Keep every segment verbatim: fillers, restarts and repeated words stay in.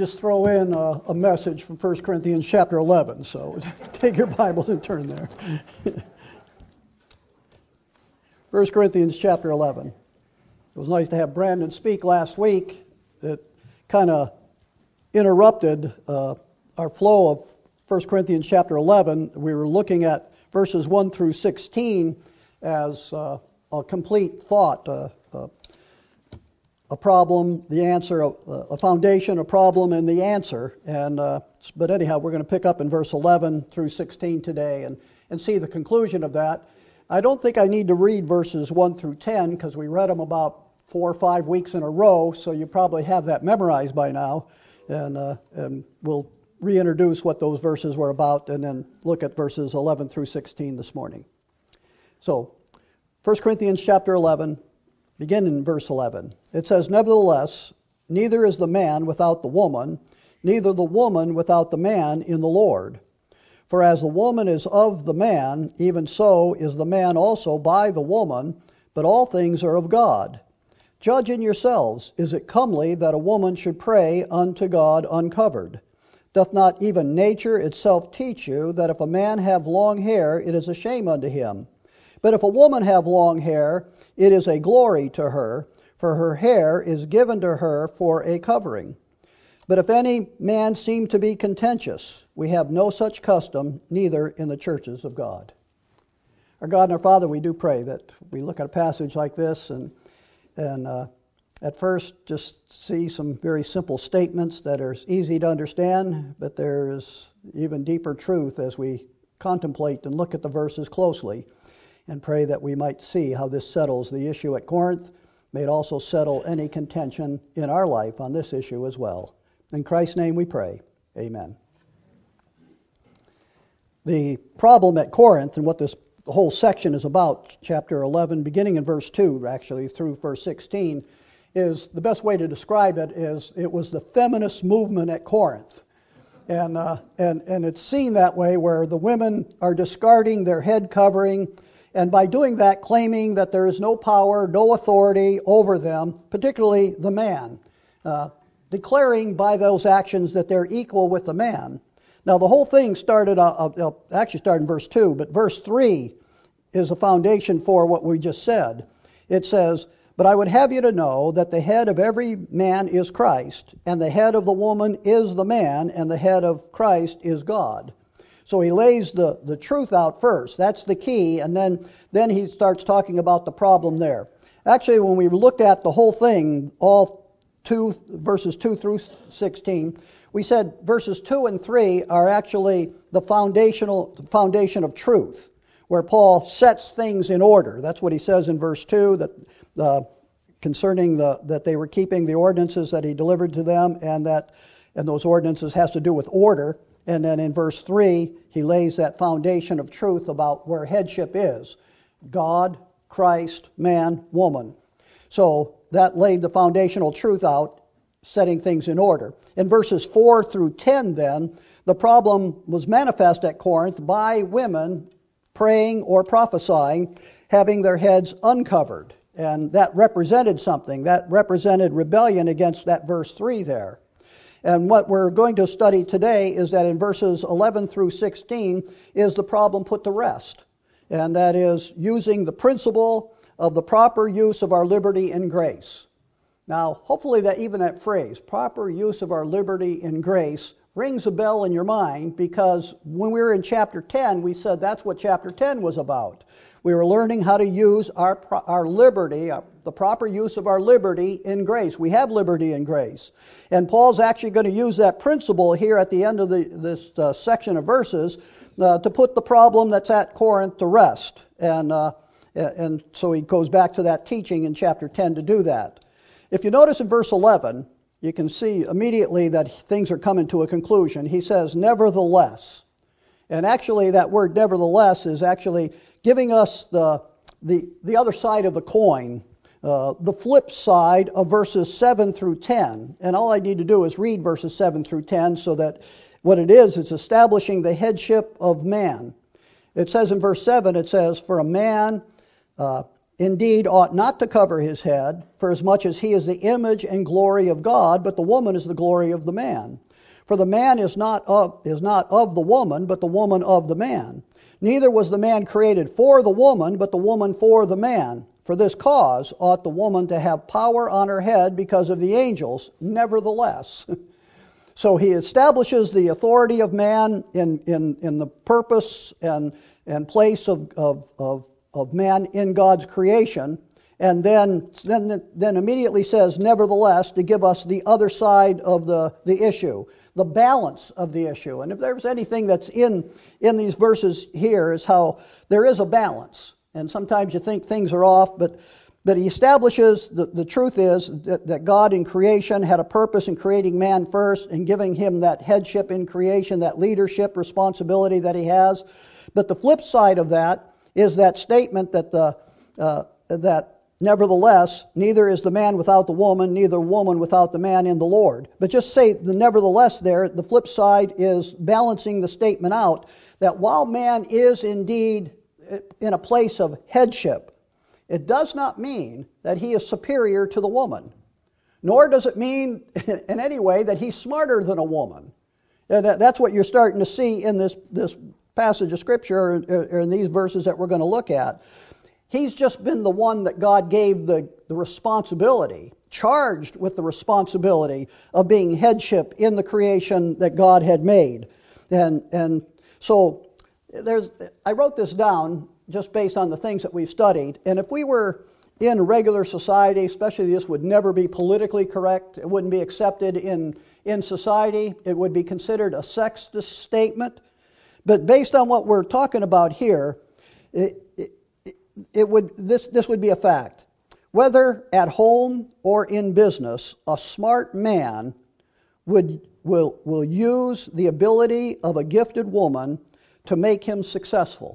just throw in a, a message from First Corinthians chapter eleven. So take your Bibles and turn there. First Corinthians chapter eleven. It was nice to have Brandon speak last week. It kind of interrupted uh, our flow of First Corinthians chapter eleven. We were looking at verses one through sixteen as uh, a complete thought, uh, uh, a problem, the answer, a, a foundation, a problem, and the answer. And uh, but anyhow, we're going to pick up in verse eleven through sixteen today and, and see the conclusion of that. I don't think I need to read verses one through ten because we read them about four or five weeks in a row, so you probably have that memorized by now. And, uh, and we'll reintroduce what those verses were about and then look at verses eleven through sixteen this morning. So, First Corinthians chapter eleven, begin in verse eleven. It says, "Nevertheless, neither is the man without the woman, neither the woman without the man in the Lord. For as the woman is of the man, even so is the man also by the woman, but all things are of God. Judge in yourselves, is it comely that a woman should pray unto God uncovered? Doth not even nature itself teach you that if a man have long hair, it is a shame unto him? But if a woman have long hair, it is a glory to her, for her hair is given to her for a covering. But if any man seem to be contentious, we have no such custom, neither in the churches of God." Our God and our Father, we do pray that we look at a passage like this and, and uh, at first just see some very simple statements that are easy to understand, but there is even deeper truth as we contemplate and look at the verses closely, and pray that we might see how this settles the issue at Corinth. May it also settle any contention in our life on this issue as well. In Christ's name we pray. Amen. The problem at Corinth, and what this whole section is about, chapter eleven, beginning in verse two, actually, through verse sixteen, is the best way to describe it is it was the feminist movement at Corinth. And, uh, and, and it's seen that way where the women are discarding their head covering, and by doing that, claiming that there is no power, no authority over them, particularly the man, uh, declaring by those actions that they're equal with the man. Now, the whole thing started, uh, uh, actually started in verse two, but verse three is the foundation for what we just said. It says, "But I would have you to know that the head of every man is Christ, and the head of the woman is the man, and the head of Christ is God." So he lays the, the truth out first. That's the key. And then, then he starts talking about the problem there. Actually, when we looked at the whole thing, all two verses two through sixteen, we said verses two and three are actually the foundational the foundation of truth, where Paul sets things in order. That's what he says in verse two, that uh, concerning the that they were keeping the ordinances that he delivered to them, and that and those ordinances has to do with order. And then in verse three, he lays that foundation of truth about where headship is. God, Christ, man, woman. So that laid the foundational truth out, setting things in order. In verses four through ten then, the problem was manifest at Corinth by women praying or prophesying, having their heads uncovered. And that represented something. That represented rebellion against that verse three there. And what we're going to study today is that in verses eleven through sixteen is the problem put to rest. And that is using the principle of the proper use of our liberty in grace. Now, hopefully that even that phrase, proper use of our liberty in grace, rings a bell in your mind, because when we were in chapter ten, we said that's what chapter ten was about. We were learning how to use our our liberty, uh, the proper use of our liberty in grace. We have liberty in grace. And Paul's actually going to use that principle here at the end of the, this uh, section of verses uh, to put the problem that's at Corinth to rest. And, uh, and so he goes back to that teaching in chapter ten to do that. If you notice in verse eleven, you can see immediately that things are coming to a conclusion. He says, "Nevertheless." And actually that word nevertheless is actually giving us the, the, the other side of the coin, uh, the flip side of verses seven through ten. And all I need to do is read verses seven through ten so that what it is, it's establishing the headship of man. It says in verse seven, it says, "For a man uh, indeed ought not to cover his head, for as much as he is the image and glory of God, but the woman is the glory of the man. For the man is not of, is not of the woman, but the woman of the man. Neither was the man created for the woman, but the woman for the man. For this cause ought the woman to have power on her head because of the angels, nevertheless. So he establishes the authority of man in, in, in the purpose and, and place of, of, of, of man in God's creation, and then, then, then immediately says, nevertheless, to give us the other side of the, the issue, the balance of the issue. And if there's anything that's in, in these verses here is how there is a balance. And sometimes you think things are off, but, but he establishes the, the truth is that, that God in creation had a purpose in creating man first and giving him that headship in creation, that leadership responsibility that he has. But the flip side of that is that statement that the uh, that nevertheless, neither is the man without the woman, neither woman without the man in the Lord. But just say the nevertheless there, the flip side is balancing the statement out that while man is indeed in a place of headship, it does not mean that he is superior to the woman. Nor does it mean in any way that he's smarter than a woman. And that's what you're starting to see in this, this passage of Scripture, or in these verses that we're going to look at. He's just been the one that God gave the, the responsibility, charged with the responsibility of being headship in the creation that God had made. And, and so there's, I wrote this down just based on the things that we've studied. And if we were in regular society, especially this would never be politically correct. It wouldn't be accepted in, in society. It would be considered a sexist statement. But based on what we're talking about here, it, it, it would this this would be a fact. Whether at home or in business, a smart man would will will use the ability of a gifted woman to make him successful.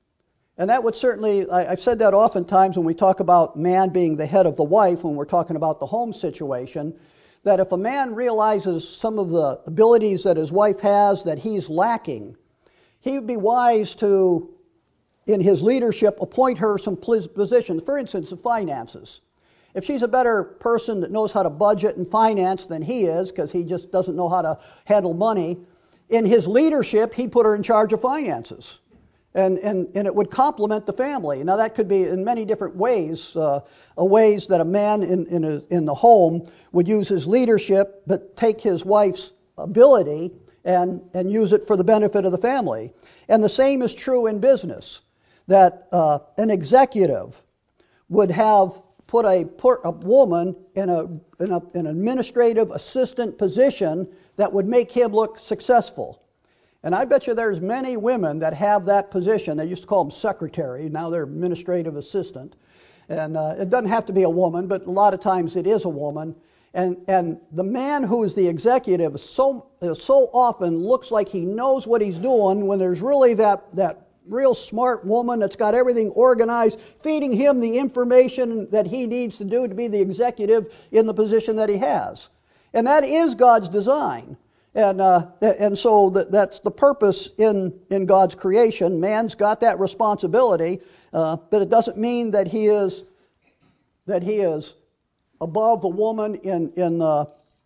And that would certainly, I, I've said that oftentimes when we talk about man being the head of the wife, when we're talking about the home situation, that if a man realizes some of the abilities that his wife has that he's lacking, he would be wise to, in his leadership, appoint her some positions. For instance, the finances. If she's a better person that knows how to budget and finance than he is, because he just doesn't know how to handle money, in his leadership, he'd put her in charge of finances. And, and, and it would complement the family. Now that could be in many different ways, uh, ways that a man in, in, a, in the home would use his leadership, but take his wife's ability and, and use it for the benefit of the family. And the same is true in business, that uh, an executive would have put a, put a woman in, a, in a, an administrative assistant position that would make him look successful. And I bet you there's many women that have that position. They used to call them secretary. Now they're administrative assistant. And uh, it doesn't have to be a woman, but a lot of times it is a woman. And and the man who is the executive so so often looks like he knows what he's doing when there's really that, that real smart woman that's got everything organized, feeding him the information that he needs to do to be the executive in the position that he has. And that is God's design. And uh, and so that, that's the purpose in, in God's creation. Man's got that responsibility, uh, but it doesn't mean that he is that he is above a woman in in uh,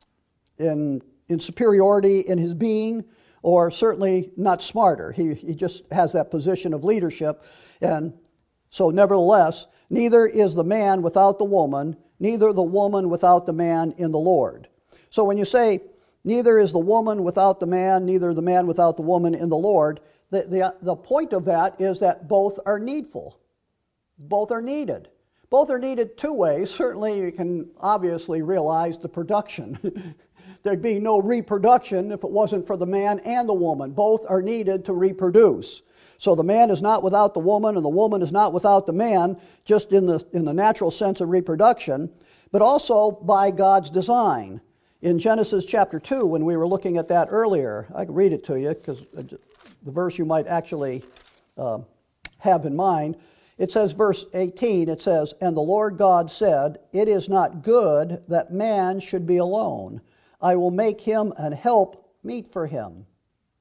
in in superiority in his being, or certainly not smarter. He he just has that position of leadership, and so nevertheless, neither is the man without the woman, neither the woman without the man in the Lord. So when you say neither is the woman without the man, neither the man without the woman in the Lord, the, the, the point of that is that both are needful. Both are needed. Both are needed two ways. Certainly you can obviously realize the production. There'd be no reproduction if it wasn't for the man and the woman. Both are needed to reproduce. So the man is not without the woman, and the woman is not without the man, just in the, in the natural sense of reproduction, but also by God's design. In Genesis chapter two, when we were looking at that earlier, I can read it to you because the verse you might actually uh, have in mind. It says, verse eighteen, it says, "And the Lord God said, It is not good that man should be alone. I will make him an help meet for him."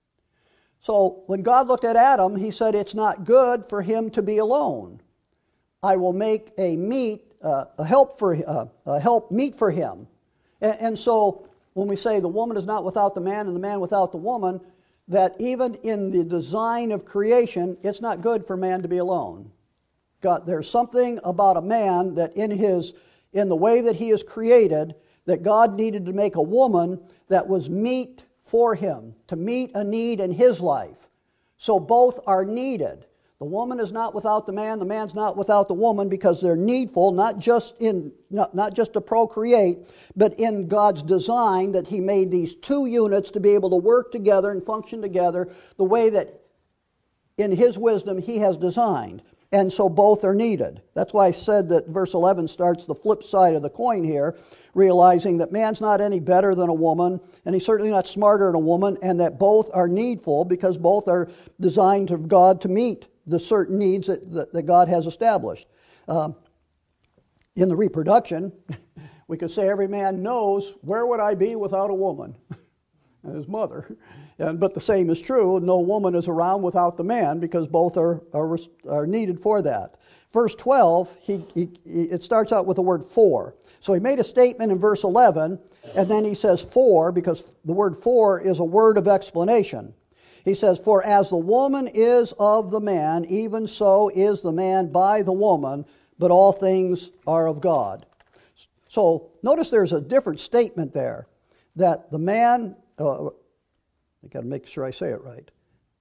So when God looked at Adam, he said it's not good for him to be alone. I will make a meet, uh, a help for uh, a help meet for him. And, and so when we say the woman is not without the man and the man without the woman, that even in the design of creation, it's not good for man to be alone. God, there's something about a man that in his in the way that he is created, that God needed to make a woman that was meet for him, to meet a need in his life. So both are needed. The woman is not without the man, the man's not without the woman, because they're needful, not just in not, not just to procreate, but in God's design that He made these two units to be able to work together and function together the way that in His wisdom He has designed. And so both are needed. That's why I said that verse eleven starts the flip side of the coin here, realizing that man's not any better than a woman, and he's certainly not smarter than a woman, and that both are needful because both are designed of God to meet the certain needs that, that, that God has established. Um, in the reproduction, we could say every man knows, where would I be without a woman? And his mother. And, but the same is true. No woman is around without the man because both are, are, are needed for that. Verse twelve, he, he, it starts out with the word for. So he made a statement in verse eleven, and then he says for, because the word for is a word of explanation. He says, for as the woman is of the man, even so is the man by the woman, but all things are of God. So notice there's a different statement there, that the man, uh, I've got to make sure I say it right.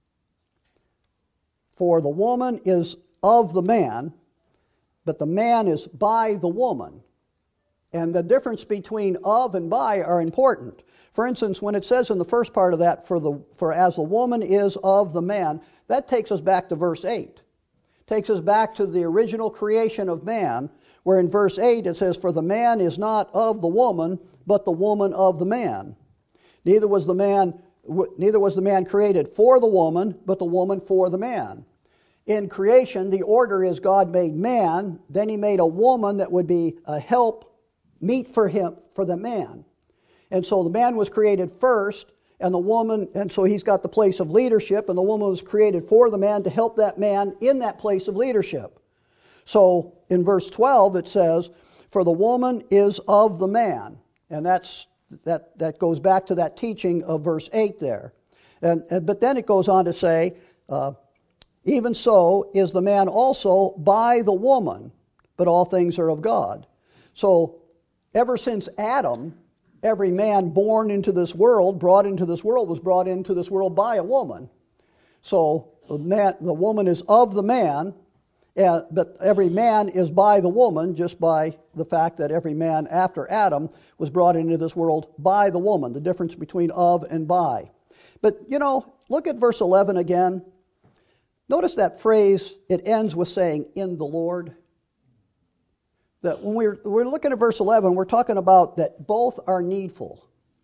For the woman is of the man, but the man is by the woman. And the difference between of and by are important. For instance, when it says in the first part of that, for the for as the woman is of the man, that takes us back to verse eight. Takes us back to the original creation of man, where in verse eight it says, for the man is not of the woman, but the woman of the man. Neither was the man neither was the man created for the woman, but the woman for the man. In creation, the order is God made man, then He made a woman that would be a help meet for him for the man. And so the man was created first, and the woman, and so he's got the place of leadership, and the woman was created for the man to help that man in that place of leadership. So in verse twelve it says, for the woman is of the man. And that's that that goes back to that teaching of verse eight there. And, and but then it goes on to say, uh, even so is the man also by the woman, but all things are of God. So ever since Adam, every man born into this world, brought into this world, was brought into this world by a woman. So the, man, the woman is of the man, uh, but every man is by the woman, just by the fact that every man after Adam was brought into this world by the woman, the difference between of and by. But, you know, look at verse eleven again. Notice that phrase, it ends with saying, in the Lord. That when we're, we're looking at verse eleven, we're talking about that both are needful.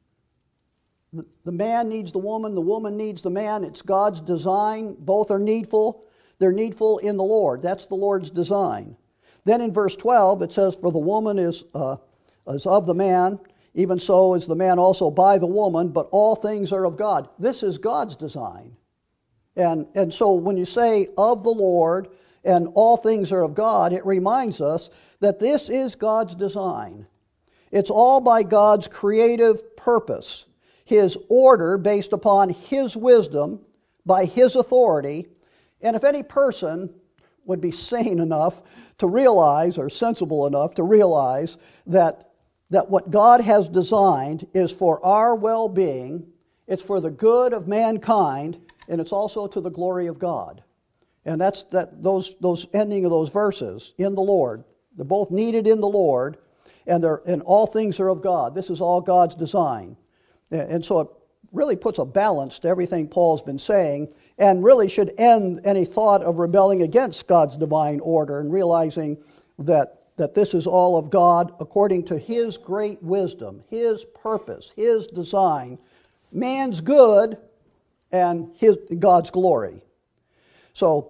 The, the man needs the woman, the woman needs the man. It's God's design. Both are needful. They're needful in the Lord. That's the Lord's design. Then in verse twelve, it says, for the woman is, uh, is of the man, even so is the man also by the woman, but all things are of God. This is God's design. And, and so when you say of the Lord and all things are of God, it reminds us that this is God's design. It's all by God's creative purpose, His order based upon His wisdom, by His authority. And if any person would be sane enough to realize, or sensible enough to realize, that, that what God has designed is for our well-being, it's for the good of mankind, and it's also to the glory of God. And that's that those those ending of those verses, in the Lord. They're both needed in the Lord, and they're and all things are of God. This is all God's design. And so it really puts a balance to everything Paul's been saying, and really should end any thought of rebelling against God's divine order and realizing that, that this is all of God according to His great wisdom, His purpose, His design, man's good, and his God's glory. So,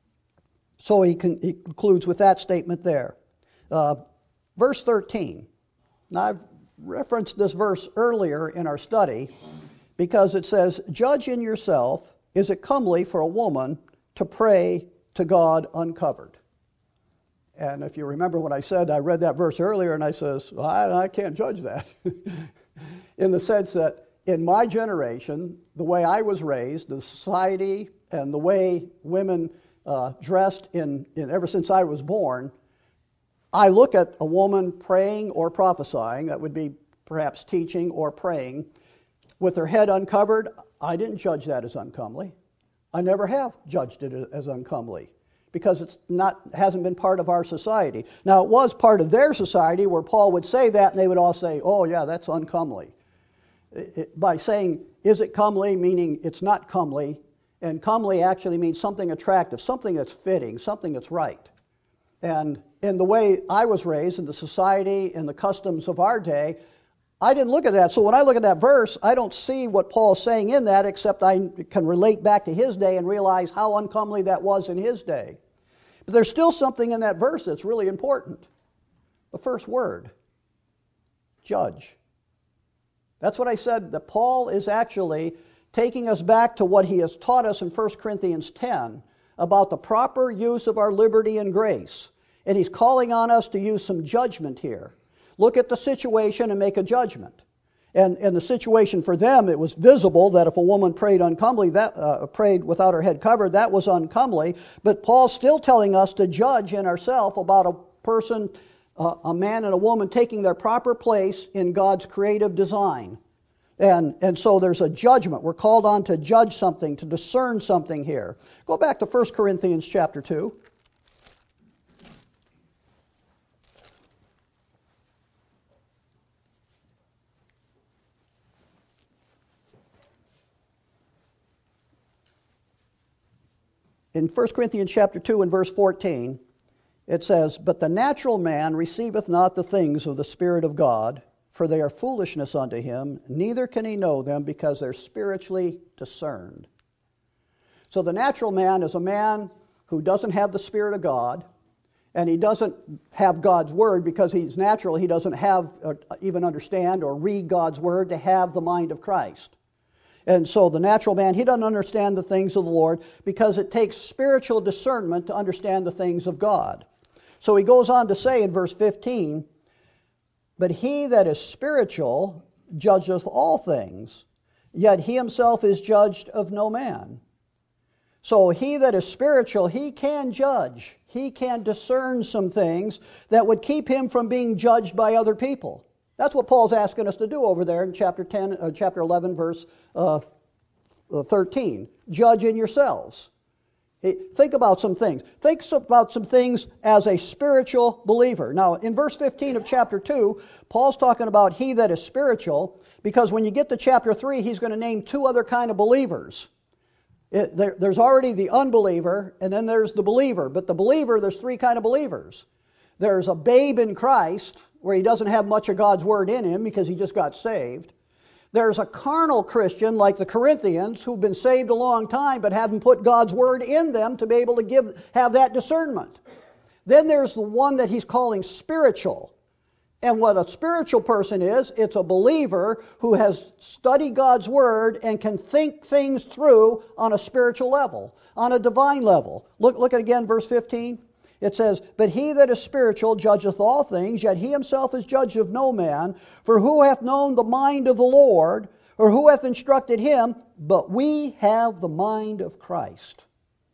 so he, con, he concludes with that statement there. Uh, verse thirteen. Now, I've referenced this verse earlier in our study because it says, judge in yourself, is it comely for a woman to pray to God uncovered? And if you remember what I said, I read that verse earlier, and I says, well, I, I can't judge that. In the sense that in my generation, the way I was raised, the society and the way women uh, dressed in, in ever since I was born, I look at a woman praying or prophesying, that would be perhaps teaching or praying, with her head uncovered. I didn't judge that as uncomely. I never have judged it as uncomely, because it's not hasn't been part of our society. Now, it was part of their society where Paul would say that, and they would all say, oh, yeah, that's uncomely. It, it, by saying, is it comely, meaning it's not comely, and comely actually means something attractive, something that's fitting, something that's right. And in the way I was raised, in the society and the customs of our day, I didn't look at that. So when I look at that verse, I don't see what Paul's saying in that, except I can relate back to his day and realize how uncomely that was in his day. But there's still something in that verse that's really important. The first word, judge. That's what I said, that Paul is actually taking us back to what he has taught us in First Corinthians ten about the proper use of our liberty and grace. And he's calling on us to use some judgment here. Look at the situation and make a judgment. And in the situation for them, it was visible that if a woman prayed uncomely, that uh, prayed without her head covered, that was uncomely. But Paul's still telling us to judge in ourselves about a person, uh, a man and a woman taking their proper place in God's creative design. And, and so there's a judgment. We're called on to judge something, to discern something here. Go back to First Corinthians chapter two. In First Corinthians chapter two and verse fourteen, it says, but the natural man receiveth not the things of the Spirit of God, for they are foolishness unto him, neither can he know them, because they're spiritually discerned. So the natural man is a man who doesn't have the Spirit of God, and he doesn't have God's Word because he's natural. He doesn't have, or even understand or read God's Word to have the mind of Christ. And so the natural man, he doesn't understand the things of the Lord because it takes spiritual discernment to understand the things of God. So he goes on to say in verse fifteen, but he that is spiritual judgeth all things, yet he himself is judged of no man. So he that is spiritual, he can judge. He can discern some things that would keep him from being judged by other people. That's what Paul's asking us to do over there in chapter ten, uh, chapter eleven, verse uh, thirteen. Judge in yourselves. Hey, think about some things. Think about some things as a spiritual believer. Now, in verse fifteen of chapter two, Paul's talking about he that is spiritual, because when you get to chapter three, he's going to name two other kind of believers. It, there, there's already the unbeliever, and then there's the believer. But the believer, there's three kind of believers. There's a babe in Christ, where he doesn't have much of God's Word in him because he just got saved. There's a carnal Christian like the Corinthians who've been saved a long time but haven't put God's Word in them to be able to give have that discernment. Then there's the one that he's calling spiritual. And what a spiritual person is, it's a believer who has studied God's Word and can think things through on a spiritual level, on a divine level. Look, look at again verse fifteen. It says, but he that is spiritual judgeth all things, yet he himself is judged of no man. For who hath known the mind of the Lord, or who hath instructed him? But we have the mind of Christ.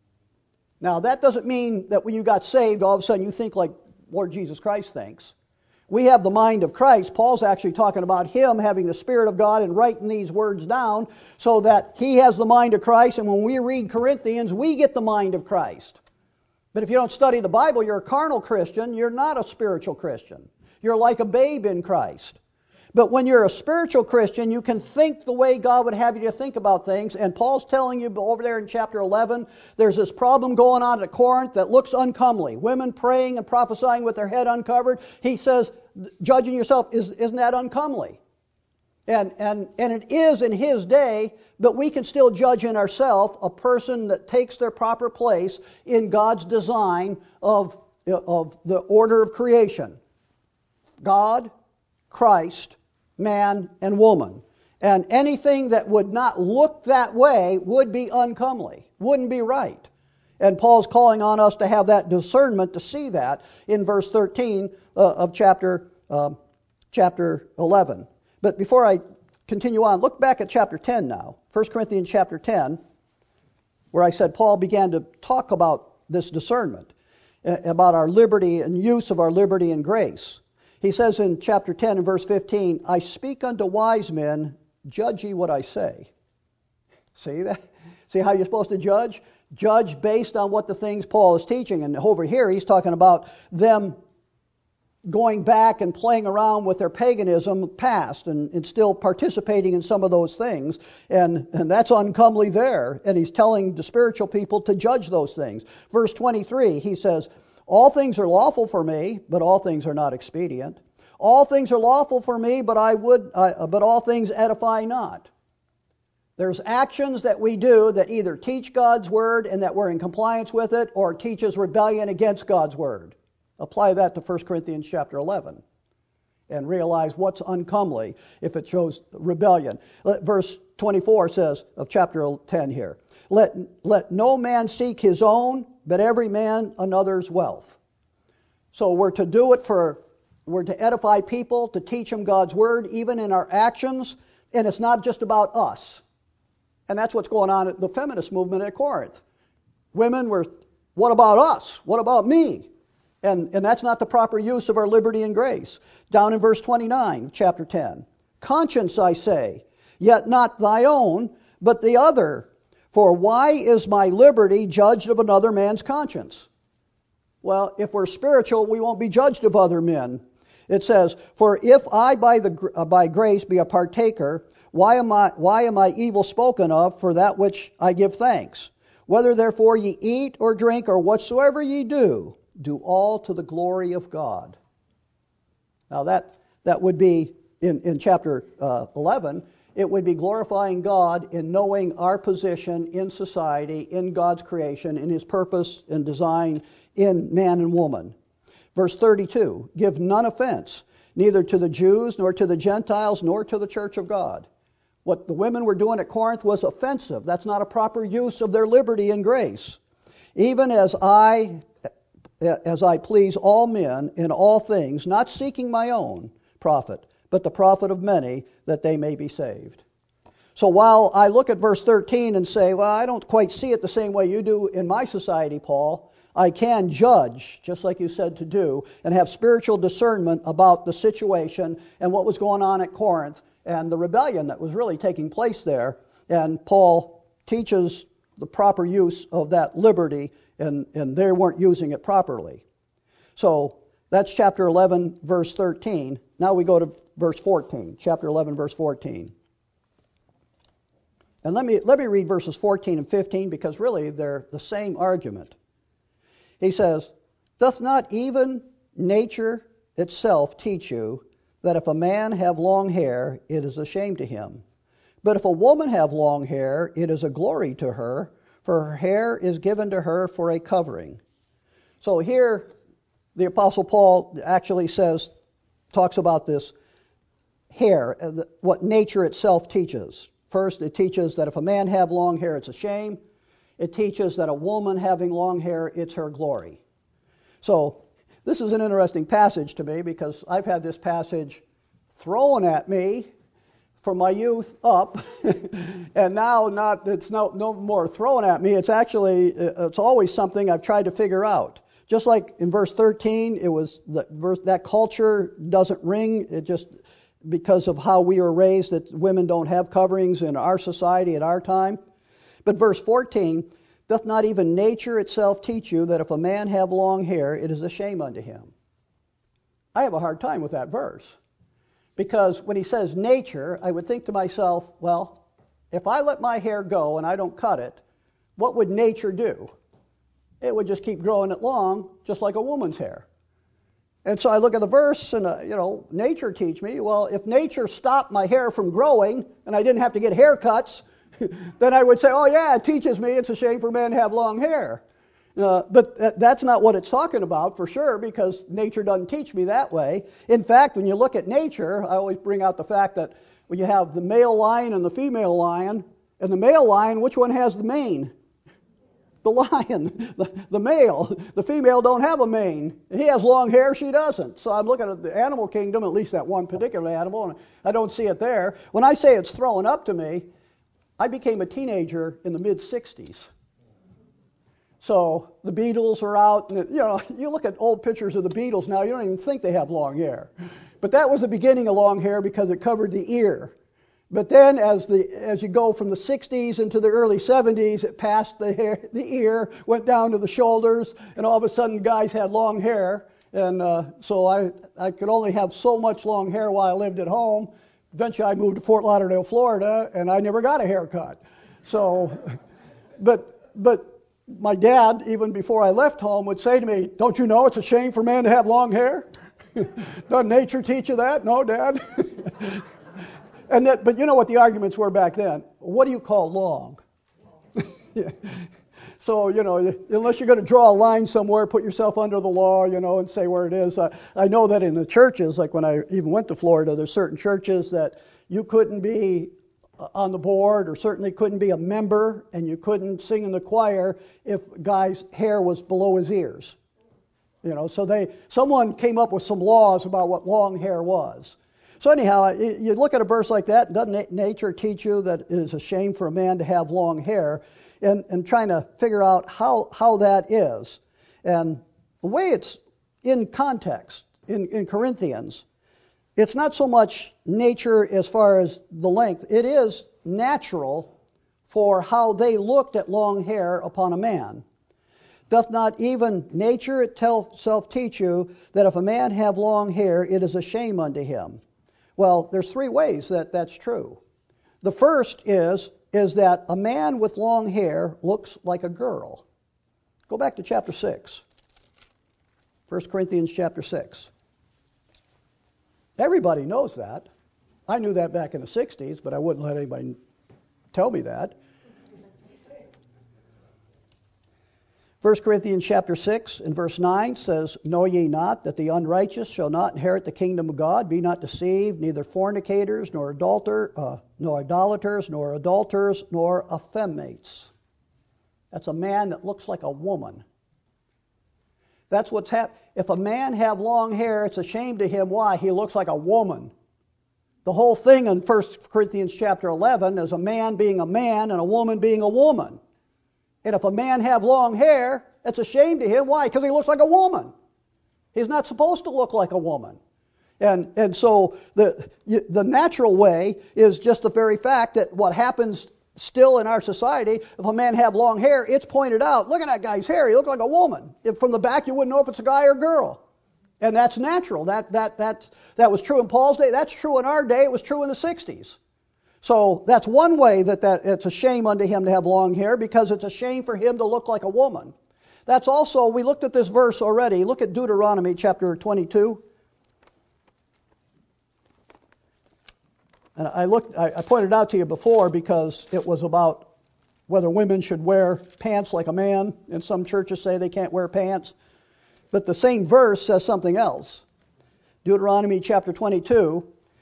Now, that doesn't mean that when you got saved, all of a sudden you think like Lord Jesus Christ thinks. We have the mind of Christ. Paul's actually talking about him having the Spirit of God and writing these words down so that he has the mind of Christ. And when we read Corinthians, we get the mind of Christ. But if you don't study the Bible, you're a carnal Christian. You're not a spiritual Christian. You're like a babe in Christ. But when you're a spiritual Christian, you can think the way God would have you to think about things. And Paul's telling you over there in chapter eleven, there's this problem going on at Corinth that looks uncomely. Women praying and prophesying with their head uncovered. He says, judging yourself, is, isn't that uncomely? And, and, and it is in his day, but we can still judge in ourselves a person that takes their proper place in God's design of, of the order of creation. God, Christ, man, and woman. And anything that would not look that way would be uncomely, wouldn't be right. And Paul's calling on us to have that discernment to see that in verse thirteen uh, of chapter um, chapter eleven. But before I continue on, look back at chapter ten now. First Corinthians chapter ten, where I said Paul began to talk about this discernment, about our liberty and use of our liberty and grace. He says in chapter ten and verse fifteen, I speak unto wise men, judge ye what I say. See that? See how you're supposed to judge? Judge based on what the things Paul is teaching. And over here he's talking about them going back and playing around with their paganism past and, and still participating in some of those things. And, and that's uncomely there. And he's telling the spiritual people to judge those things. Verse twenty-three, he says, all things are lawful for me, but all things are not expedient. All things are lawful for me, but I would, uh, but all things edify not. There's actions that we do that either teach God's Word and that we're in compliance with it, or teaches rebellion against God's Word. Apply that to First Corinthians chapter eleven and realize what's uncomely if it shows rebellion. Verse twenty-four says of chapter ten here, Let, let no man seek his own, but every man another's wealth. So we're to do it for, we're to edify people, to teach them God's Word, even in our actions, and it's not just about us. And that's what's going on at the feminist movement at Corinth. Women were, what about us? What about me? And, and that's not the proper use of our liberty and grace. Down in verse twenty-nine, chapter ten. Conscience, I say, yet not thy own, but the other. For why is my liberty judged of another man's conscience? Well, if we're spiritual, we won't be judged of other men. It says, for if I by, the, uh, by grace be a partaker, why am I, why am I evil spoken of for that which I give thanks? Whether therefore ye eat or drink or whatsoever ye do, do all to the glory of God. Now that, that would be, in, in chapter uh, eleven, it would be glorifying God in knowing our position in society, in God's creation, in His purpose and design in man and woman. Verse thirty-two, give none offense, neither to the Jews, nor to the Gentiles, nor to the church of God. What the women were doing at Corinth was offensive. That's not a proper use of their liberty and grace. Even as I, as I please all men in all things, not seeking my own profit, but the profit of many, that they may be saved. So while I look at verse thirteen and say, well, I don't quite see it the same way you do in my society, Paul, I can judge, just like you said to do, and have spiritual discernment about the situation and what was going on at Corinth and the rebellion that was really taking place there. And Paul teaches the proper use of that liberty, and, and they weren't using it properly. So that's chapter eleven, verse thirteen. Now we go to verse fourteen, chapter eleven, verse fourteen. And let me, let me read verses fourteen and fifteen, because really they're the same argument. He says, doth not even nature itself teach you that if a man have long hair, it is a shame to him? But if a woman have long hair, it is a glory to her, for her hair is given to her for a covering. So here, the Apostle Paul actually says, talks about this hair, what nature itself teaches. First, it teaches that if a man have long hair, it's a shame. It teaches that a woman having long hair, it's her glory. So, this is an interesting passage to me, because I've had this passage thrown at me from my youth up, and now not it's no, no more thrown at me. It's actually, it's always something I've tried to figure out. Just like in verse thirteen, it was the verse, that culture doesn't ring. It just, because of how we were raised, that women don't have coverings in our society at our time. But verse fourteen, doth not even nature itself teach you that if a man have long hair, it is a shame unto him? I have a hard time with that verse. Because when he says nature, I would think to myself, well, if I let my hair go and I don't cut it, what would nature do? It would just keep growing it long, just like a woman's hair. And so I look at the verse and, uh, you know, nature teach me, well, if nature stopped my hair from growing and I didn't have to get haircuts, then I would say, oh yeah, it teaches me it's a shame for men to have long hair. Uh, but th- that's not what it's talking about for sure, because nature doesn't teach me that way. In fact, when you look at nature, I always bring out the fact that when you have the male lion and the female lion, and the male lion, which one has the mane? the lion, the, the male. The female don't have a mane. He has long hair, she doesn't. So I'm looking at the animal kingdom, at least that one particular animal, and I don't see it there. When I say it's thrown up to me, I became a teenager in the mid sixties. So the Beatles are out, and you know, you look at old pictures of the Beatles now, you don't even think they have long hair. But that was the beginning of long hair because it covered the ear. But then as the as you go from the sixties into the early seventies, it passed the hair, the ear, went down to the shoulders, and all of a sudden guys had long hair. And uh, so I, I could only have so much long hair while I lived at home. Eventually I moved to Fort Lauderdale, Florida, and I never got a haircut. So, but but my dad, even before I left home, would say to me, "Don't you know it's a shame for man to have long hair? Doesn't nature teach you that?" "No, Dad." And that, but you know what the arguments were back then? What do you call long? Yeah. So, you know, unless you're going to draw a line somewhere, put yourself under the law, you know, and say where it is. I, I know that in the churches, like when I even went to Florida, there's certain churches that you couldn't be on the board or certainly couldn't be a member, and you couldn't sing in the choir if a guy's hair was below his ears. You know, so they someone came up with some laws about what long hair was. So anyhow, you look at a verse like that, doesn't nature teach you that it is a shame for a man to have long hair? And, and trying to figure out how, how that is. And the way it's in context, in, in Corinthians, it's not so much nature as far as the length. It is natural for how they looked at long hair upon a man. Doth not even nature itself teach you that if a man have long hair, it is a shame unto him? Well, there's three ways that that's true. The first is, is that a man with long hair looks like a girl. Go back to chapter six. First Corinthians chapter six. Everybody knows that. I knew that back in the sixties, but I wouldn't let anybody tell me that. First Corinthians chapter six and verse nine says, "Know ye not that the unrighteous shall not inherit the kingdom of God? Be not deceived, neither fornicators, nor adulter, uh, nor idolaters, nor adulterers, nor effeminates." That's a man that looks like a woman. That's what's happening. If a man have long hair, it's a shame to him. Why? He looks like a woman. The whole thing in First Corinthians chapter eleven is a man being a man and a woman being a woman. And if a man have long hair, it's a shame to him. Why? Because he looks like a woman. He's not supposed to look like a woman. And and so the the natural way is just the very fact that what happens still in our society, if a man have long hair, it's pointed out, look at that guy's hair, he looks like a woman. If from the back you wouldn't know if it's a guy or a girl. And that's natural. That that that that was true in Paul's day. That's true in our day. It was true in the sixties. So that's one way that, that it's a shame unto him to have long hair, because it's a shame for him to look like a woman. That's also, we looked at this verse already. Look at Deuteronomy chapter twenty-two. And I looked, I, I pointed out to you before because it was about whether women should wear pants like a man, and some churches say they can't wear pants. But the same verse says something else. Deuteronomy chapter twenty-two.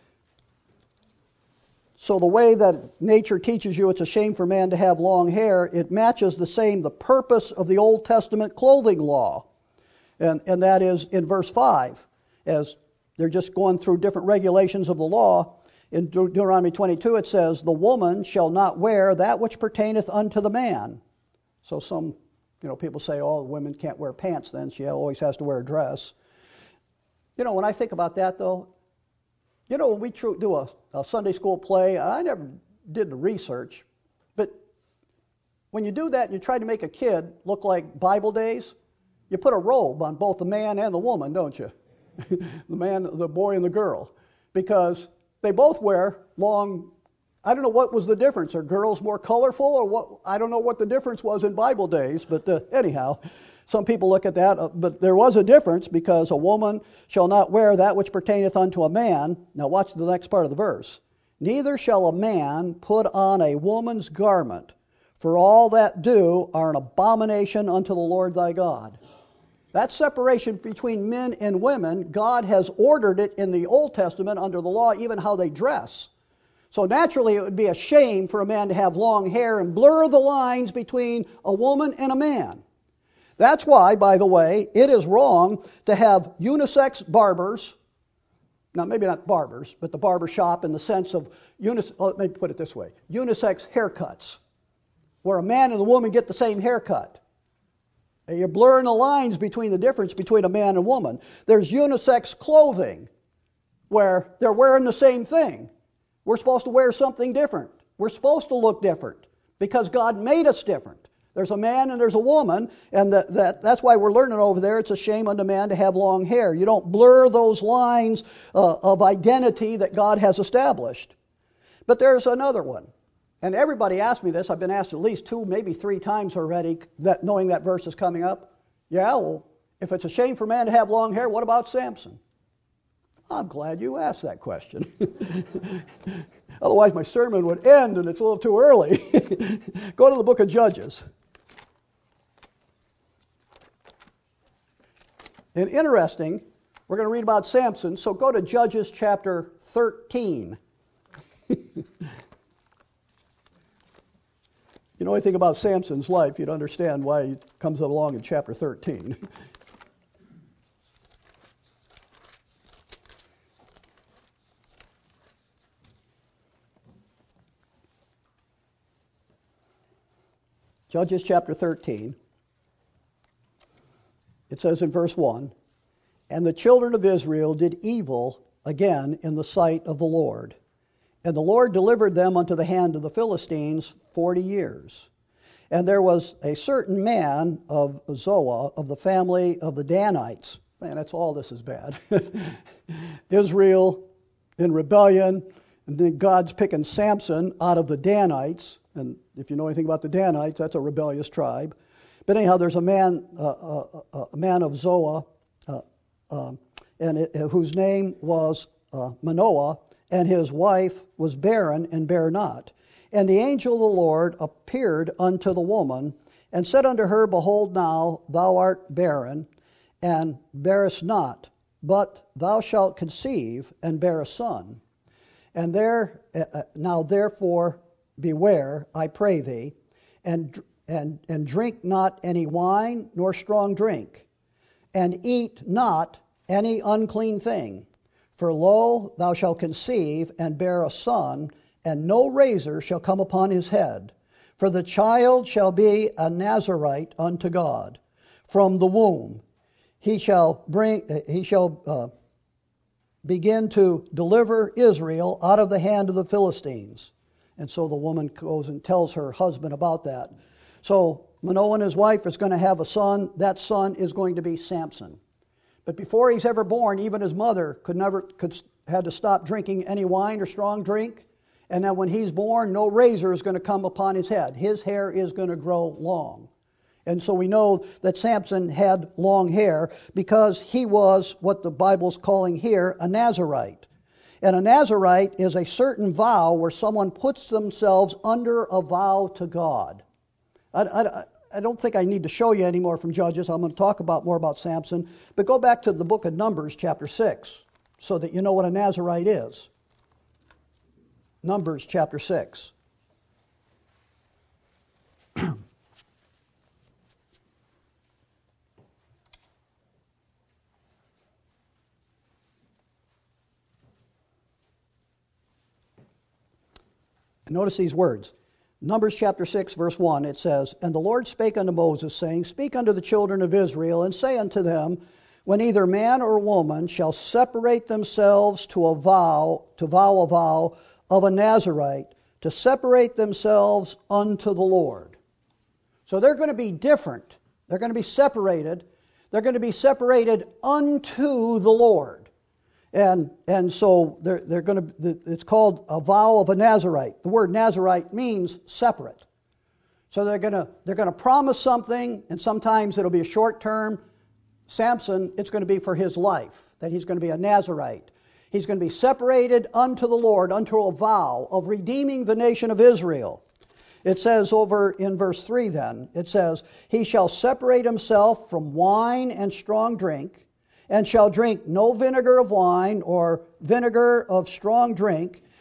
So the way that nature teaches you it's a shame for man to have long hair, it matches the same, the purpose of the Old Testament clothing law. And, and that is in verse five, as they're just going through different regulations of the law. In Deuteronomy twenty-two it says, "The woman shall not wear that which pertaineth unto the man." So some, you know, people say, oh, women can't wear pants then, she always has to wear a dress. You know, when I think about that though, you know, when we do a, a Sunday school play, I never did the research, but when you do that and you try to make a kid look like Bible days, you put a robe on both the man and the woman, don't you? The man, the boy and the girl. Because they both wear long, I don't know what was the difference. Are girls more colorful or what? I don't know what the difference was in Bible days, but uh, anyhow, some people look at that, uh, but there was a difference, because a woman shall not wear that which pertaineth unto a man. Now watch the next part of the verse. "Neither shall a man put on a woman's garment, for all that do are an abomination unto the Lord thy God." That separation between men and women, God has ordered it in the Old Testament under the law, even how they dress. So naturally it would be a shame for a man to have long hair and blur the lines between a woman and a man. That's why, by the way, it is wrong to have unisex barbers. Now, maybe not barbers, but the barber shop in the sense of, unis- let me put it this way, unisex haircuts, where a man and a woman get the same haircut. And you're blurring the lines between the difference between a man and a woman. There's unisex clothing, where they're wearing the same thing. We're supposed to wear something different. We're supposed to look different because God made us different. There's a man and there's a woman, and that, that, that's why we're learning over there it's a shame unto man to have long hair. You don't blur those lines uh, of identity that God has established. But there's another one. And everybody asks me this. I've been asked at least two, maybe three times already, that knowing that verse is coming up. Yeah, well, if it's a shame for man to have long hair, what about Samson? I'm glad you asked that question. Otherwise my sermon would end and it's a little too early. Go to the book of Judges. And interesting, we're going to read about Samson, so go to Judges chapter thirteen. You know anything about Samson's life, you'd understand why he comes along in chapter thirteen. Judges chapter thirteen. It says in verse one, "And the children of Israel did evil again in the sight of the Lord. And the Lord delivered them unto the hand of the Philistines forty years. And there was a certain man of Zoah, of the family of the Danites." Man, that's all this is bad. Israel in rebellion, and then God's picking Samson out of the Danites. And if you know anything about the Danites, that's a rebellious tribe. But anyhow, there's a man, uh, uh, a man of Zoah, uh, uh, and it, whose name was uh, Manoah, and his wife was barren and bare not. And the angel of the Lord appeared unto the woman, and said unto her, Behold now, thou art barren, and bearest not, but thou shalt conceive, and bear a son. And there, uh, now therefore beware, I pray thee, and and and drink not any wine nor strong drink, and eat not any unclean thing. For lo, thou shalt conceive and bear a son, and no razor shall come upon his head. For the child shall be a Nazarite unto God from the womb. He shall bring. He shall uh, begin to deliver Israel out of the hand of the Philistines. And so the woman goes and tells her husband about that. So Manoah and his wife is going to have a son. That son is going to be Samson. But before he's ever born, even his mother could never could had to stop drinking any wine or strong drink. And then when he's born, no razor is going to come upon his head. His hair is going to grow long. And so we know that Samson had long hair because he was what the Bible's calling here a Nazarite. And a Nazarite is a certain vow where someone puts themselves under a vow to God. I, I, I don't think I need to show you any more from Judges. I'm going to talk about more about Samson. But go back to the book of Numbers, chapter six, so that you know what a Nazarite is. Numbers, chapter six. Notice these words. Numbers chapter six, verse one, it says, "And the Lord spake unto Moses, saying, Speak unto the children of Israel, and say unto them, When either man or woman shall separate themselves to a vow, to vow a vow of a Nazarite, to separate themselves unto the Lord." So they're going to be different. They're going to be separated. They're going to be separated unto the Lord. And and so they're they're going to. It's called a vow of a Nazarite. The word Nazarite means separate. So they're going to they're going to promise something, and sometimes it'll be a short term. Samson, it's going to be for his life that he's going to be a Nazarite. He's going to be separated unto the Lord, unto a vow of redeeming the nation of Israel. It says over in verse three. Then it says, "He shall separate himself from wine and strong drink, and shall drink no vinegar of wine or vinegar of strong drink,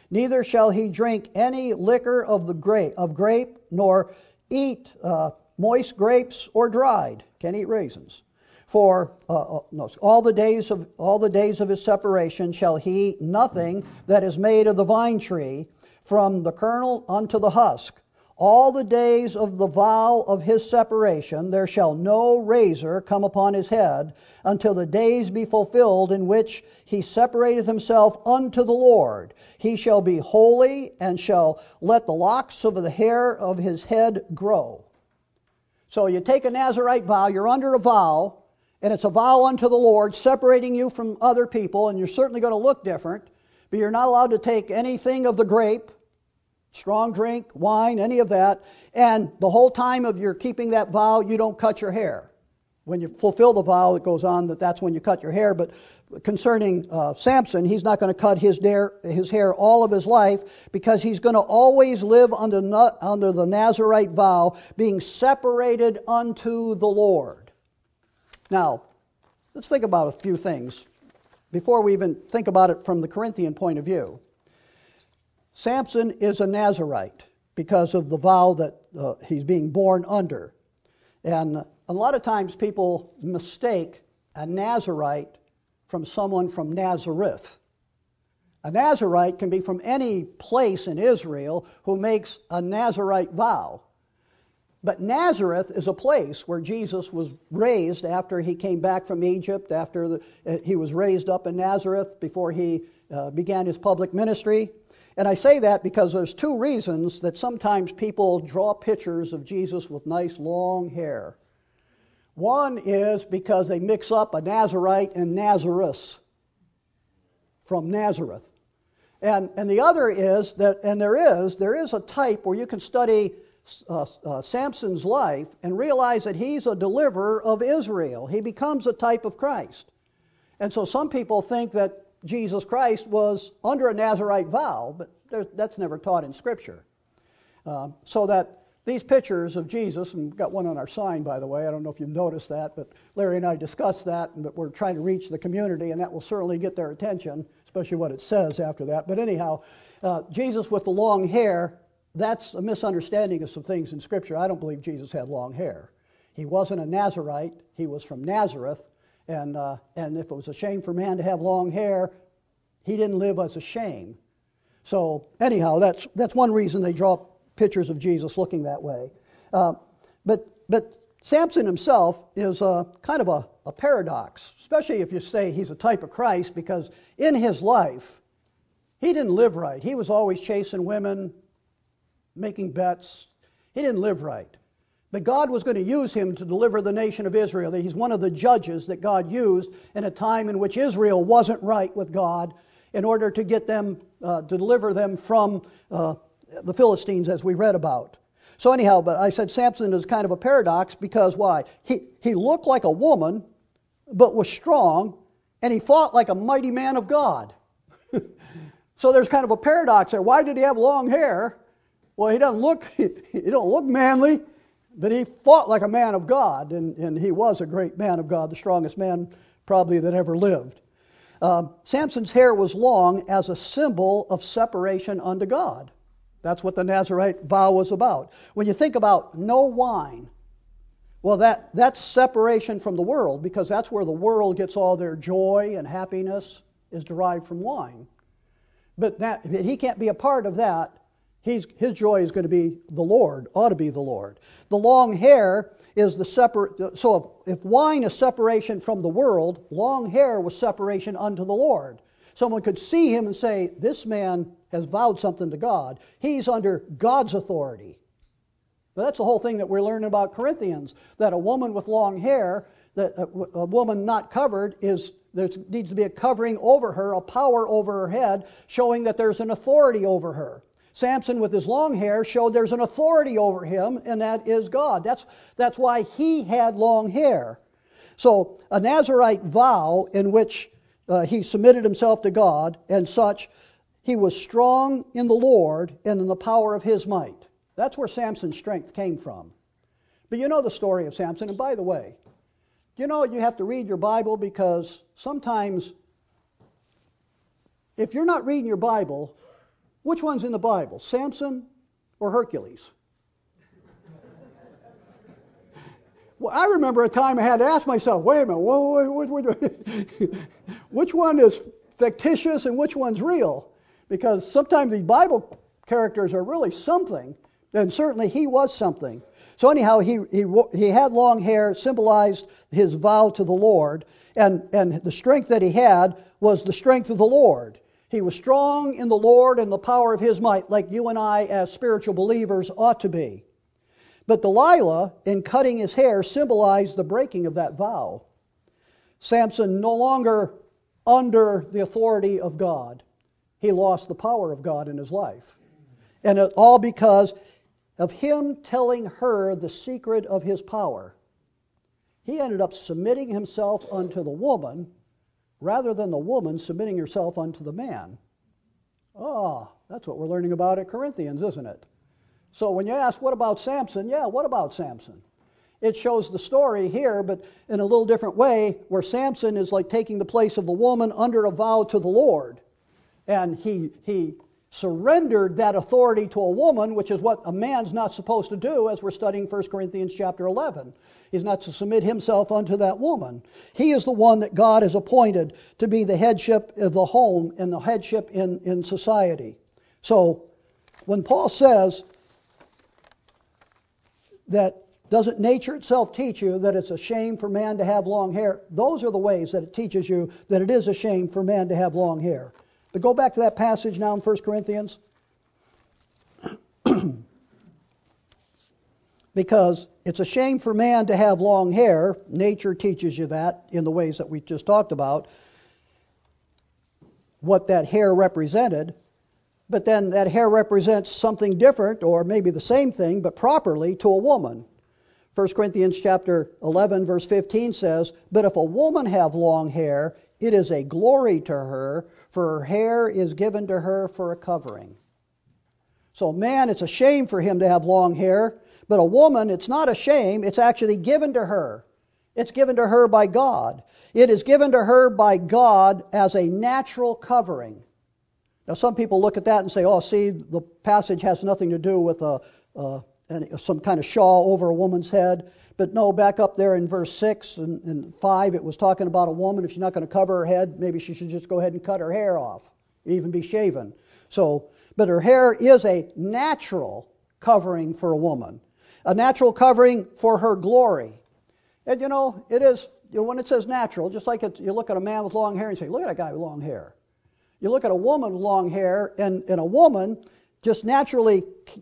Neither shall he drink any liquor of the grape, of grape, nor eat uh, moist grapes or dried. Can't eat raisins. For uh, no, all the days of all the days of his separation shall he eat nothing that is made of the vine tree, from the kernel unto the husk. All the days of the vow of his separation there shall no razor come upon his head, until the days be fulfilled in which he separateth himself unto the Lord. He shall be holy, and shall let the locks of the hair of his head grow. So you take a Nazirite vow, you're under a vow, and it's a vow unto the Lord, separating you from other people, and you're certainly going to look different, but you're not allowed to take anything of the grape, strong drink, wine, any of that, and the whole time of your keeping that vow, you don't cut your hair. When you fulfill the vow, it goes on that that's when you cut your hair, but concerning uh, Samson, he's not going to cut his hair, his hair all of his life, because he's going to always live under, under the Nazirite vow, being separated unto the Lord. Now, let's think about a few things before we even think about it from the Corinthian point of view. Samson is a Nazirite because of the vow that uh, he's being born under. And a lot of times people mistake a Nazirite from someone from Nazareth. A Nazirite can be from any place in Israel who makes a Nazirite vow. But Nazareth is a place where Jesus was raised after he came back from Egypt, after the, uh, he was raised up in Nazareth before he uh, began his public ministry. And I say that because there's two reasons that sometimes people draw pictures of Jesus with nice long hair. One is because they mix up a Nazirite and Nazareth, from Nazareth. And, and the other is that, and there is, there is a type where you can study uh, uh, Samson's life and realize that he's a deliverer of Israel. He becomes a type of Christ. And so some people think that Jesus Christ was under a Nazirite vow, but that's never taught in Scripture. Uh, so that these pictures of Jesus, and we've got one on our sign, by the way, I don't know if you've noticed that, but Larry and I discussed that, and that we're trying to reach the community, and that will certainly get their attention, especially what it says after that. But anyhow, uh, Jesus with the long hair, that's a misunderstanding of some things in Scripture. I don't believe Jesus had long hair. He wasn't a Nazirite. He was from Nazareth. And uh, and if it was a shame for man to have long hair, he didn't live as a shame. So anyhow, that's that's one reason they draw pictures of Jesus looking that way. Uh, but but Samson himself is a, kind of a, a paradox, especially if you say he's a type of Christ, because in his life, he didn't live right. He was always chasing women, making bets. He didn't live right. But God was going to use him to deliver the nation of Israel. He's one of the judges that God used in a time in which Israel wasn't right with God, in order to get them, uh, to deliver them from uh, the Philistines, as we read about. So anyhow, but I said Samson is kind of a paradox because why? He, he looked like a woman, but was strong, and he fought like a mighty man of God. So there's kind of a paradox there. Why did he have long hair? Well, he doesn't look, he, he don't look manly. But he fought like a man of God, and, and he was a great man of God, the strongest man probably that ever lived. Um, Samson's hair was long as a symbol of separation unto God. That's what the Nazirite vow was about. When you think about no wine, well, that, that's separation from the world, because that's where the world gets all their joy and happiness is derived from wine. But that, he can't be a part of that. He's, his joy is going to be the Lord, ought to be the Lord. The long hair is the separate. So if, if wine is separation from the world, long hair was separation unto the Lord. Someone could see him and say, this man has vowed something to God. He's under God's authority. But that's the whole thing that we're learning about Corinthians, that a woman with long hair, that a, a woman not covered, is there needs to be a covering over her, a power over her head, showing that there's an authority over her. Samson, with his long hair, showed there's an authority over him, and that is God. That's, that's why he had long hair. So, a Nazirite vow in which uh, he submitted himself to God, and such, he was strong in the Lord and in the power of his might. That's where Samson's strength came from. But you know the story of Samson, and by the way, you know you have to read your Bible, because sometimes, if you're not reading your Bible, Which one's in the Bible, Samson or Hercules? Well, I remember a time I had to ask myself, wait a minute, whoa, wait, wait, wait, which one is fictitious and which one's real? Because sometimes these Bible characters are really something, and certainly he was something. So anyhow, he he he had long hair, symbolized his vow to the Lord, and, and the strength that he had was the strength of the Lord. He was strong in the Lord and the power of His might, like you and I as spiritual believers ought to be. But Delilah, in cutting his hair, symbolized the breaking of that vow. Samson no longer under the authority of God. He lost the power of God in his life. And it all because of him telling her the secret of his power. He ended up submitting himself unto the woman rather than the woman submitting herself unto the man. Oh, that's what we're learning about at Corinthians, isn't it? So when you ask, what about Samson? Yeah, what about Samson? It shows the story here, but in a little different way, where Samson is like taking the place of the woman under a vow to the Lord. And he he surrendered that authority to a woman, which is what a man's not supposed to do, as we're studying First Corinthians chapter eleven. He's not to submit himself unto that woman. He is the one that God has appointed to be the headship of the home and the headship in, in society. So when Paul says that doesn't nature itself teach you that it's a shame for man to have long hair, those are the ways that it teaches you that it is a shame for man to have long hair. But go back to that passage now in First Corinthians. Because it's a shame for man to have long hair. Nature teaches you that in the ways that we just talked about, what that hair represented. But then that hair represents something different, or maybe the same thing, but properly to a woman. First Corinthians chapter eleven, verse fifteen says, "But if a woman have long hair, it is a glory to her, for her hair is given to her for a covering." So man, it's a shame for him to have long hair, but a woman, it's not a shame, it's actually given to her. It's given to her by God. It is given to her by God as a natural covering. Now, some people look at that and say, oh, see, the passage has nothing to do with a, uh, some kind of shawl over a woman's head. But no, back up there in verse six and, and five, it was talking about a woman. If she's not going to cover her head, maybe she should just go ahead and cut her hair off, even be shaven. So, but her hair is a natural covering for a woman, a natural covering for her glory. And you know, it is, you know, when it says natural, just like it, you look at a man with long hair and say, look at that guy with long hair. You look at a woman with long hair, and, and a woman just naturally,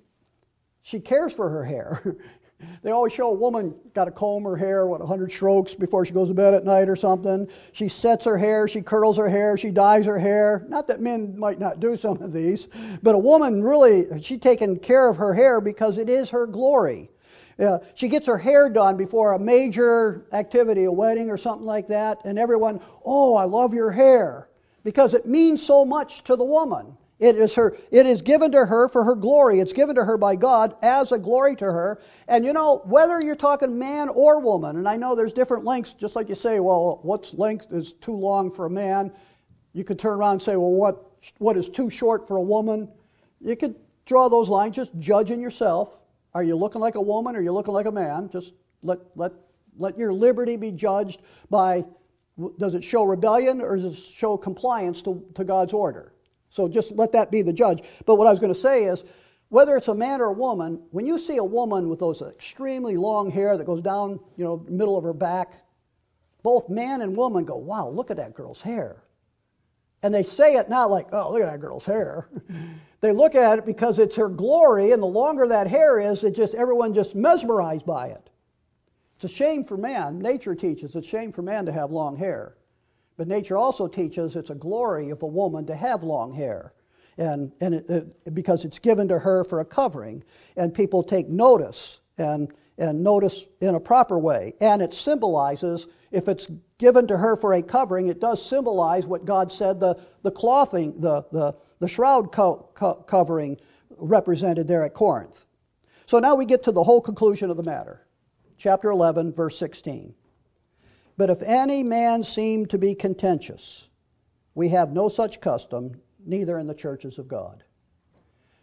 she cares for her hair. They always show a woman got to comb her hair, what, a hundred strokes before she goes to bed at night or something. She sets her hair, she curls her hair, she dyes her hair. Not that men might not do some of these, but a woman really, she's taking care of her hair because it is her glory. Yeah, she gets her hair done before a major activity, a wedding or something like that, and everyone, oh, I love your hair. Because it means so much to the woman. It is her. It is given to her for her glory. It's given to her by God as a glory to her. And you know, whether you're talking man or woman, and I know there's different lengths, just like you say, well, what's length is too long for a man? You could turn around and say, well, what what is too short for a woman? You could draw those lines, just judging yourself. Are you looking like a woman or are you looking like a man? Just let let let your liberty be judged by, does it show rebellion or does it show compliance to, to God's order? So just let that be the judge. But what I was going to say is, whether it's a man or a woman, when you see a woman with those extremely long hair that goes down, you know, middle of her back, both man and woman go, wow, look at that girl's hair. And they say it not like, oh, look at that girl's hair. They look at it because it's her glory, and the longer that hair is, it just everyone just mesmerized by it. It's a shame for man. Nature teaches it's a shame for man to have long hair. But nature also teaches it's a glory of a woman to have long hair. And, and it, it, because it's given to her for a covering. And people take notice, and, and notice in a proper way. And it symbolizes, if it's given to her for a covering, it does symbolize what God said the, the clothing, the, the, the shroud co- co- covering represented there at Corinth. So now we get to the whole conclusion of the matter. Chapter eleven, verse sixteen. But if any man seem to be contentious, we have no such custom, neither in the churches of God.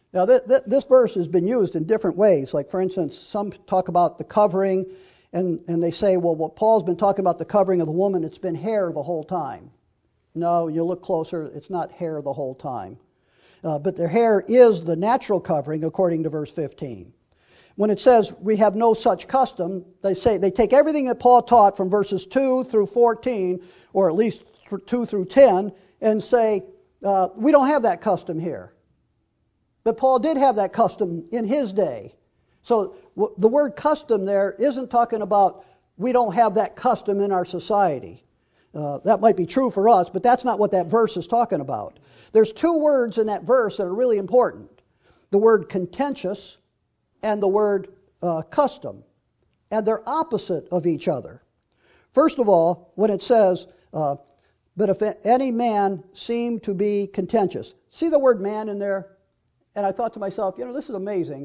Now, th- th- this verse has been used in different ways. Like, for instance, some talk about the covering, and, and they say, well, what Paul's been talking about the covering of the woman, it's been hair the whole time. No, you look closer, it's not hair the whole time. Uh, but their hair is the natural covering, according to verse fifteen. When it says we have no such custom, they say they take everything that Paul taught from verses two through fourteen, or at least two through ten, and say, uh, we don't have that custom here. But Paul did have that custom in his day. So w- the word custom there isn't talking about we don't have that custom in our society. Uh, that might be true for us, but that's not what that verse is talking about. There's two words in that verse that are really important. The word contentious and the word uh, custom. And they're opposite of each other. First of all, when it says, uh, but if any man seem to be contentious. See the word man in there? And I thought to myself, you know, this is amazing.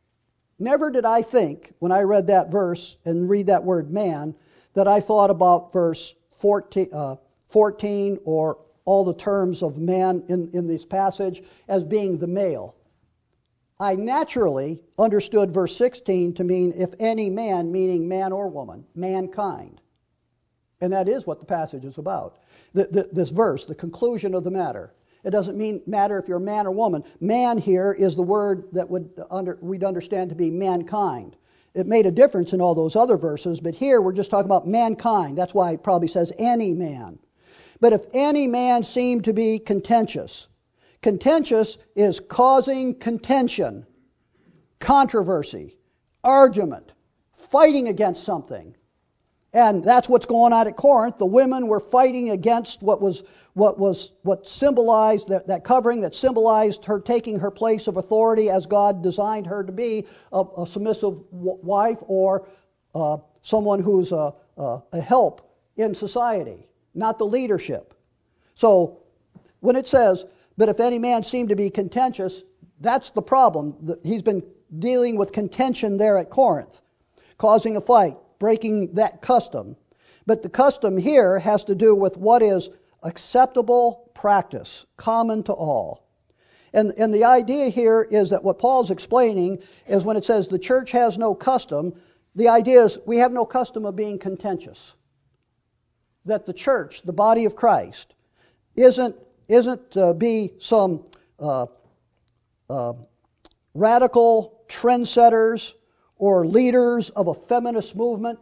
Never did I think, when I read that verse and read that word man, that I thought about verse fourteen, uh, fourteen or all the terms of man in, in this passage as being the male. I naturally understood verse sixteen to mean if any man, meaning man or woman, mankind. And that is what the passage is about. The, the, this verse, the conclusion of the matter. It doesn't mean matter if you're a man or woman. Man here is the word that would under, we'd understand to be mankind. It made a difference in all those other verses, but here we're just talking about mankind. That's why it probably says any man. But if any man seem to be contentious, contentious is causing contention, controversy, argument, fighting against something. And that's what's going on at Corinth. The women were fighting against what was what was what symbolized that, that covering that symbolized her taking her place of authority as God designed her to be, a, a submissive w- wife or uh, someone who's a, a, a help in society, not the leadership. So when it says, but if any man seem to be contentious, that's the problem. He's been dealing with contention there at Corinth, causing a fight, breaking that custom. But the custom here has to do with what is acceptable practice, common to all. And, and the idea here is that what Paul's explaining is when it says the church has no custom, the idea is we have no custom of being contentious. That the church, the body of Christ, isn't, isn't uh, be some uh, uh, radical trendsetters or leaders of a feminist movement,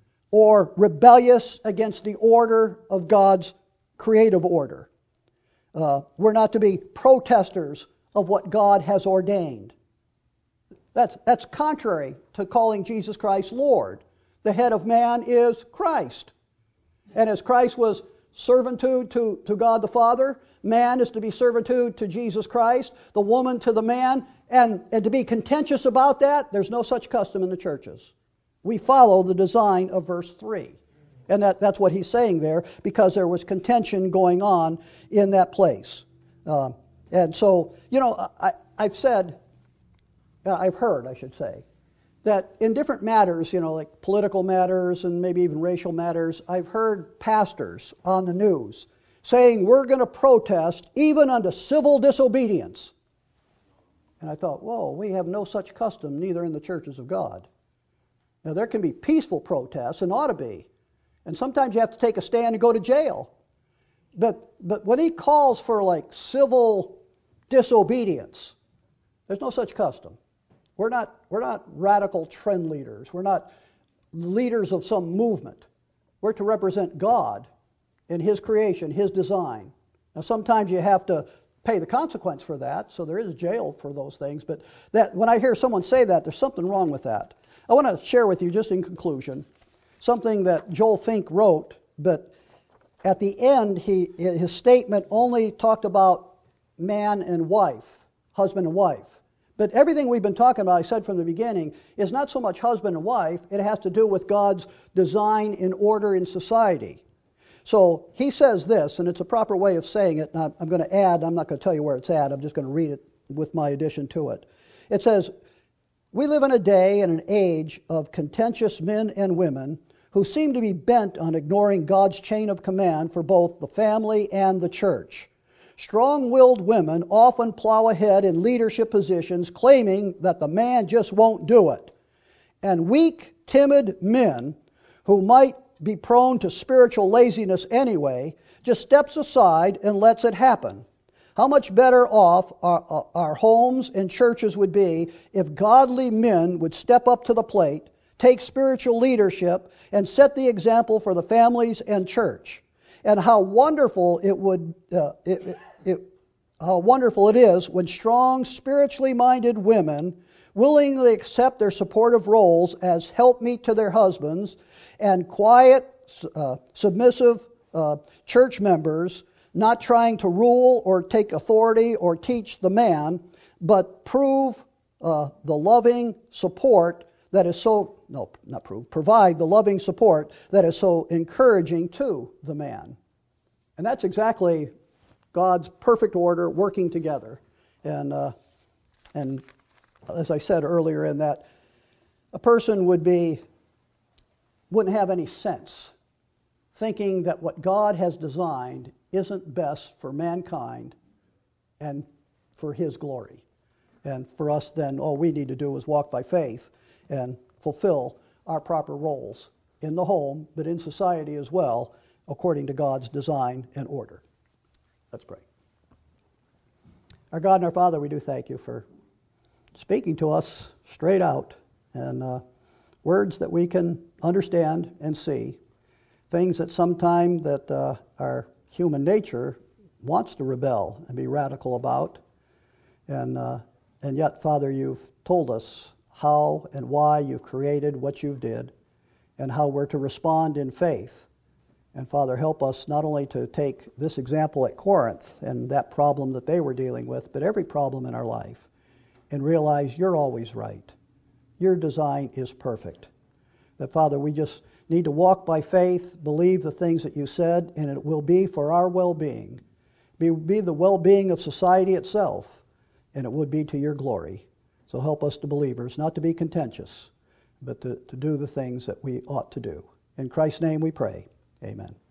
or rebellious against the order of God's creative order. Uh, we're not to be protesters of what God has ordained. That's, that's contrary to calling Jesus Christ Lord. The head of man is Christ. And as Christ was servitude to, to God the Father, man is to be servitude to Jesus Christ, the woman to the man, and, and to be contentious about that, there's no such custom in the churches. We follow the design of verse three. And that, that's what he's saying there, because there was contention going on in that place. Uh, and so, you know, I, I've said, uh, I've heard, I should say, that in different matters, you know, like political matters and maybe even racial matters, I've heard pastors on the news saying we're going to protest even unto civil disobedience. And I thought, whoa, we have no such custom, neither in the churches of God. Now, there can be peaceful protests, and ought to be. And sometimes you have to take a stand and go to jail. But, but when he calls for, like, civil disobedience, there's no such custom. We're not, we're not radical trend leaders. We're not leaders of some movement. We're to represent God in His creation, His design. Now, sometimes you have to pay the consequence for that, so there is jail for those things. But that when I hear someone say that, there's something wrong with that. I want to share with you, just in conclusion, something that Joel Fink wrote, but at the end, he his statement only talked about man and wife, husband and wife. But everything we've been talking about, I said from the beginning, is not so much husband and wife. It has to do with God's design and order in society. So he says this, and it's a proper way of saying it, and I'm going to add, I'm not going to tell you where it's at, I'm just going to read it with my addition to it. It says, we live in a day and an age of contentious men and women who seem to be bent on ignoring God's chain of command for both the family and the church. Strong-willed women often plow ahead in leadership positions, claiming that the man just won't do it. And weak, timid men, who might be prone to spiritual laziness anyway, just steps aside and lets it happen. How much better off our, our homes and churches would be if godly men would step up to the plate, take spiritual leadership, and set the example for the families and church. And how wonderful it would uh, it, it, it, how wonderful it is when strong, spiritually minded women willingly accept their supportive roles as helpmeet to their husbands, and quiet, uh, submissive uh, church members, not trying to rule or take authority or teach the man, but prove uh, the loving support that is so, no, not prove, provide the loving support that is so encouraging to the man. And that's exactly God's perfect order working together. And, uh, and as I said earlier in that, a person would be, wouldn't have any sense thinking that what God has designed isn't best for mankind and for His glory. And for us then, all we need to do is walk by faith and fulfill our proper roles in the home, but in society as well, according to God's design and order. Let's pray. Our God and our Father, we do thank You for speaking to us straight out, and uh, words that we can understand and see, things that sometimes that uh, our human nature wants to rebel and be radical about, and uh, and yet, Father, You've told us how and why You've created what You did, and how we're to respond in faith. And Father, help us not only to take this example at Corinth and that problem that they were dealing with, but every problem in our life, and realize You're always right. Your design is perfect. That, Father, we just need to walk by faith, believe the things that You said, and it will be for our well-being. Be, be the well-being of society itself, and it would be to Your glory. So help us, the believers, not to be contentious, but to, to do the things that we ought to do. In Christ's name we pray. Amen.